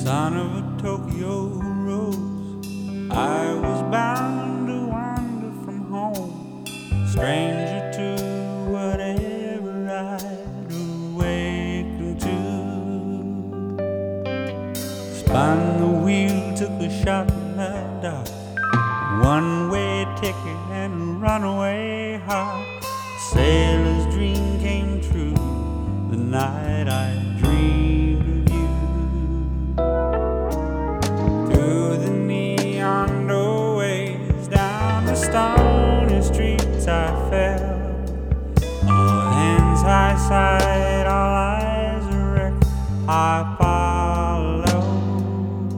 Son of a Tokyo rose, I was bound to wander from home, stranger to whatever I'd awakened to. Spun the wheel, took a shot in the dark, one-way ticket and a runaway heart. Sailor's dream came true the night I dreamed of you. Through the neon doorways, down the stony streets I fell. All hands high side, all eyes erect, I followed.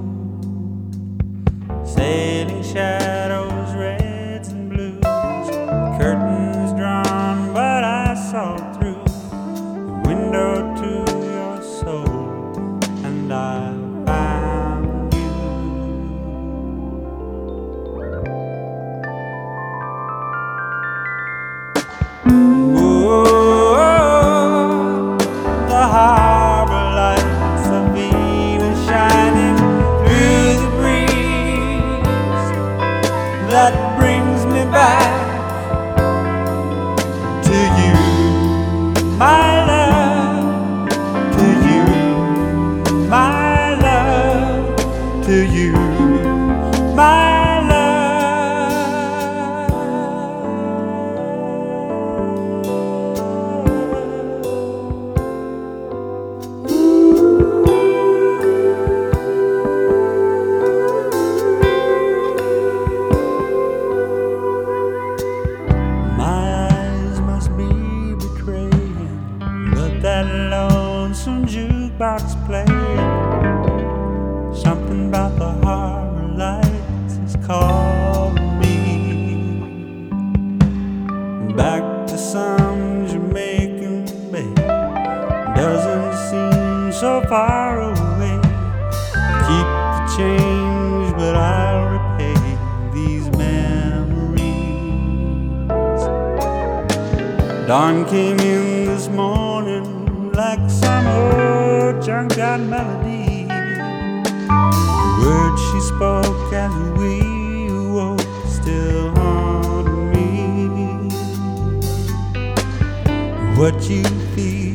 Sailing shadows, reds and blues, curtains drawn, but I saw through the window to your soul, and I found you. Whoa, the harbor lights of Venus shining through the breeze that brings me back to you, my love, to you, my love, to you, my love. My eyes must be betraying, but that lonesome jukebox playing something about the harbor lights is calling me back to some Jamaican bay. Doesn't seem so far away. Keep the change, but I'll repay these memories. Dawn came in this morning like some old junkyard melody. The words she spoke as we awoke still haunt me. What you feel